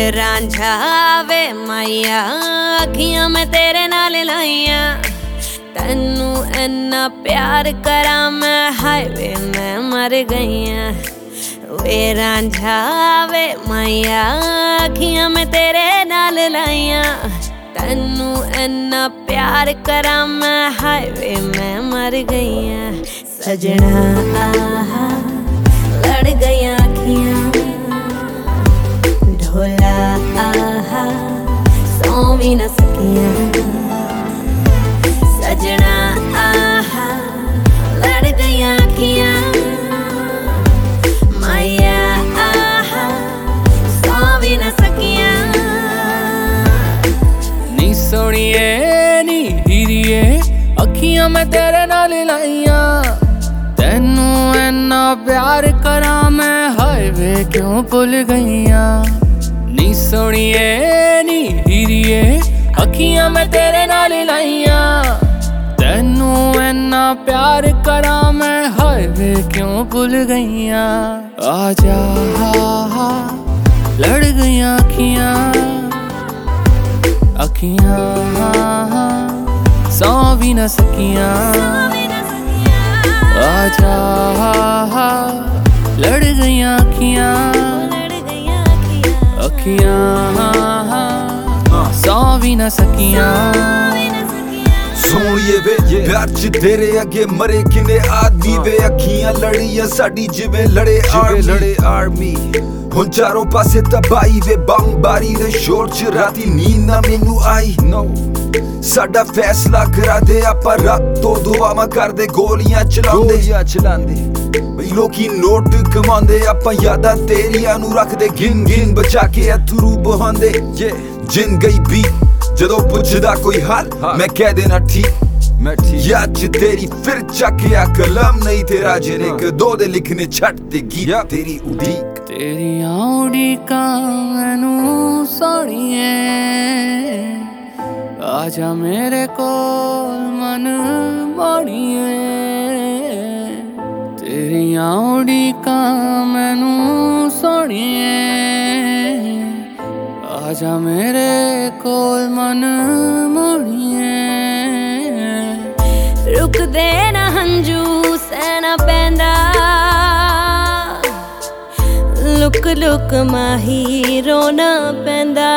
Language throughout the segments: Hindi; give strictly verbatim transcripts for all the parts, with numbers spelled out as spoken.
रांझा वे माइया अखियां मैं तेरे नाल लाइया तैनू इन्ना प्यार करा मैं हाय वे मैं मर गईया। वे रांझा वे माइया अखियां मैं तेरे नाल लाइया तैनू इन्ना प्यार करा मैं हाय वे मैं मर गईया। सजना आहा लड़ गईया अखियां ढोला आहा सौ भी न सकिया। सजना आहा लड़ गईया अखियां माया आहा सौ भी न सकिया। नी सोनिए नी हीरिए अखियां मैं तेरे नाल लाइया तैनू इन्ना प्यार करा मैं हाय वे क्यों भुल गईया। नी सोनिए नी हीरिए अखियां मैं तेरे नाल लाइया तैनू इन्ना प्यार करा मैं हाय वे क्यों भुल गईया। आजा लड़ गईया अखियां अखियां सौ भी न सकिया। आजा लड़ गईया अखियां अखियां सौ भी न सकिया। सोनिए वे प्यार च तेरे अगे मरे किने आदमी वे अखियां लड़ियां साडी जिवें लड़े आर्मी लड़े आर्मी हुण चारों पासे तबाही वे बमबारी दे शोर च राती नींद ना मैनू आई। नो साडा फैसला करा दे आपां रात तो दुआवां करदे गोलियां चलांदे गोलियां चलांदे बई लोकी नोट कमांदे आपां यादां तेरियां नू रखदे गिन गिन बचा के अथरू बहांदे। जिन गई बी जदों पुछदा कोई हाल मैं कह देना ठीक मैं ठीक। याद च तेरी फिर चकिया कलम नहीं तेरा जिने कदों दे लिखने छट ते गीत तेरी उड़ीक तेरियां उड़ीकां मैनू सोहणिए आजा मेरे कोल मन मोड़िए। तेरियां उड़ीकां मैनू सोहणिए आजा मेरे कोल मन मोड़िए। रुक दे ना हंजू सहना पैंदा लुक लुक माही रोना पैंदा।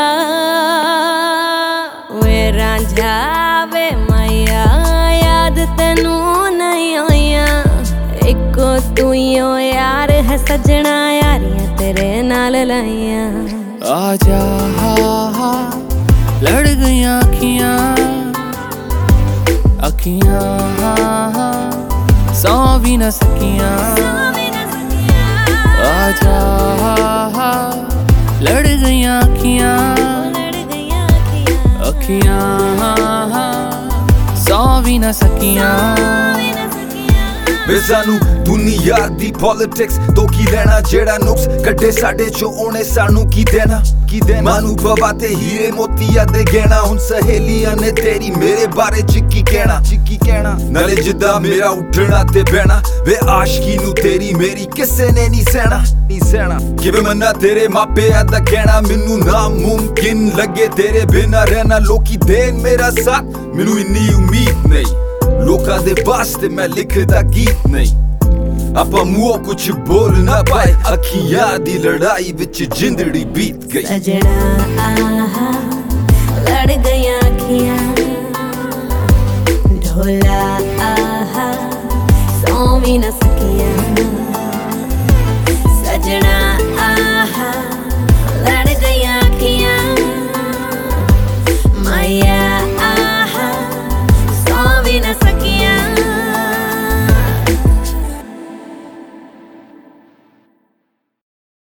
वे रांझा वे माया याद तैनू नहीं आइया इको तू यो यार है सजना यारियां तेरे नाल लाइया। आजा लड़ गईया अखियां अखियां सौ भी न सकिया। आजा लड़ गईया अखियां अखियां सौ भी न सकिया। वे सानू दुनिया दी पॉलिटिक्स तो की लेना जेड़ा नुक्स कड्डे साडे चो ओने सानू की देना की देना। मानू बाबा ते हीरे मोतिया दे गहना हुन सहेलियां ने तेरी मेरे बारे च की कहना की कहना। नाले जिद्दा मेरा उठना ते बहना वे आशिकी नू तेरी मेरी किसे ने नहीं सहना नहीं सहना। किवें मन्ना तेरे मापे दा कहना मैनू नामुमकिन लगे तेरे बिना रहना। लोकी देन मेरा साथ मैनू इन्नी उम्मीद नहीं लोकां दे वास्ते मैं लिखदा गीत नहीं। आपां मुंहों कुछ बोल ना पाए अखियां दी लड़ाई विच जिंदड़ी बीत गई। सजना आहा लड़ गईया अखियां ढोला आहा सौ भी न सकिया। सजना